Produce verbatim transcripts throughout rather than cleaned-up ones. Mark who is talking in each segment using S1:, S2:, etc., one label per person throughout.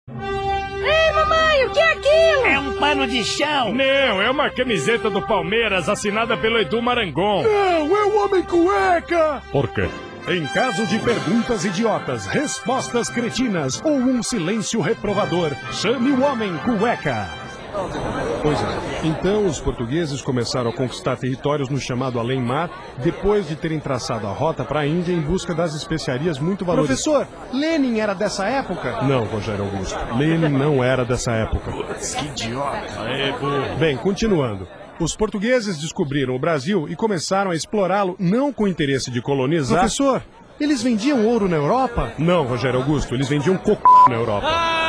S1: Ei, mamãe, o que é aquilo?
S2: É um pano de chão.
S3: Não, é uma camiseta do Palmeiras assinada pelo Edu Marangon.
S4: Não, é o Homem Cueca!
S3: Por quê?
S4: Em caso de perguntas idiotas, respostas cretinas ou um silêncio reprovador, chame o Homem Cueca. Pois é. Então os portugueses começaram a conquistar territórios no chamado Além-Mar, depois de terem traçado a rota para a Índia em busca das especiarias muito valorizadas.
S5: Professor, Lenin era dessa época?
S4: Não, Rogério Augusto. Lenin não era dessa época.
S2: Putz, que idiota.
S3: Aê, burro.
S4: Bem, continuando. Os portugueses descobriram o Brasil e começaram a explorá-lo não com o interesse de colonizar...
S5: Professor, eles vendiam ouro na Europa?
S4: Não, Rogério Augusto, eles vendiam c... na Europa.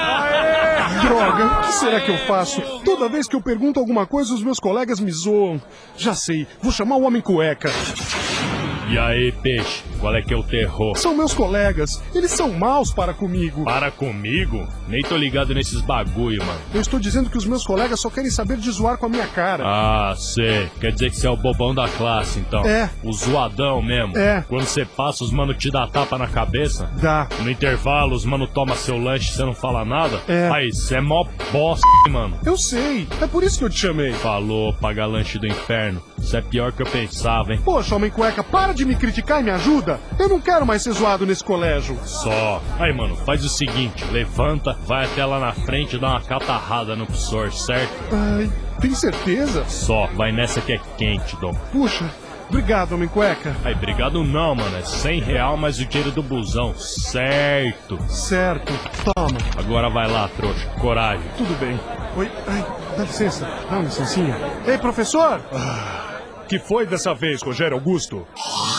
S4: Droga, o que será que eu faço? Toda vez que eu pergunto alguma coisa, os meus colegas me zoam. Já sei, vou chamar o Homem Cueca.
S3: E aí, peixe, qual é que é o terror?
S4: São meus colegas, eles são maus para comigo.
S3: Para comigo? Nem tô ligado nesses bagulho, mano.
S4: Eu estou dizendo que os meus colegas só querem saber de zoar com a minha cara.
S3: Ah, sei. Quer dizer que você é o bobão da classe, então.
S4: É.
S3: O zoadão mesmo.
S4: É.
S3: Quando você passa, os mano te dá tapa na cabeça.
S4: Dá.
S3: No intervalo, os mano toma seu lanche e você não fala nada.
S4: É.
S3: Aí, você é mó bosta, hein, mano.
S4: Eu sei, é por isso que eu te chamei.
S3: Falou, pagar lanche do inferno. Isso é pior que eu pensava, hein.
S4: Poxa, Homem Cueca, para de me criticar e me ajuda. Eu não quero mais ser zoado nesse colégio.
S3: Só. Aí, mano, faz o seguinte, levanta, vai até lá na frente e dá uma catarrada no professor, certo?
S4: Ai, tem certeza?
S3: Só, vai nessa que é quente, Dom.
S4: Puxa, obrigado, Homem Cueca.
S3: Aí, obrigado não, mano, é cem real mais o dinheiro do busão, certo?
S4: Certo, toma.
S3: Agora vai lá, trouxa, coragem.
S4: Tudo bem. Oi, ai, dá licença, dá uma licencinha. Ei, professor! Ah, que foi dessa vez, Rogério Augusto?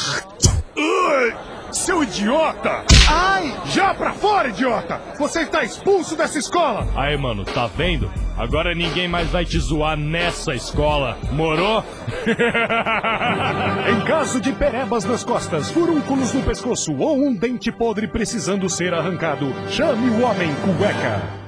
S4: Ai, seu idiota!
S5: Ai!
S4: Já pra fora, idiota! Você está expulso dessa escola!
S3: Aí, mano, tá vendo? Agora ninguém mais vai te zoar nessa escola, morou?
S4: Em caso de perebas nas costas, furúnculos no pescoço ou um dente podre precisando ser arrancado, chame o Homem Cueca.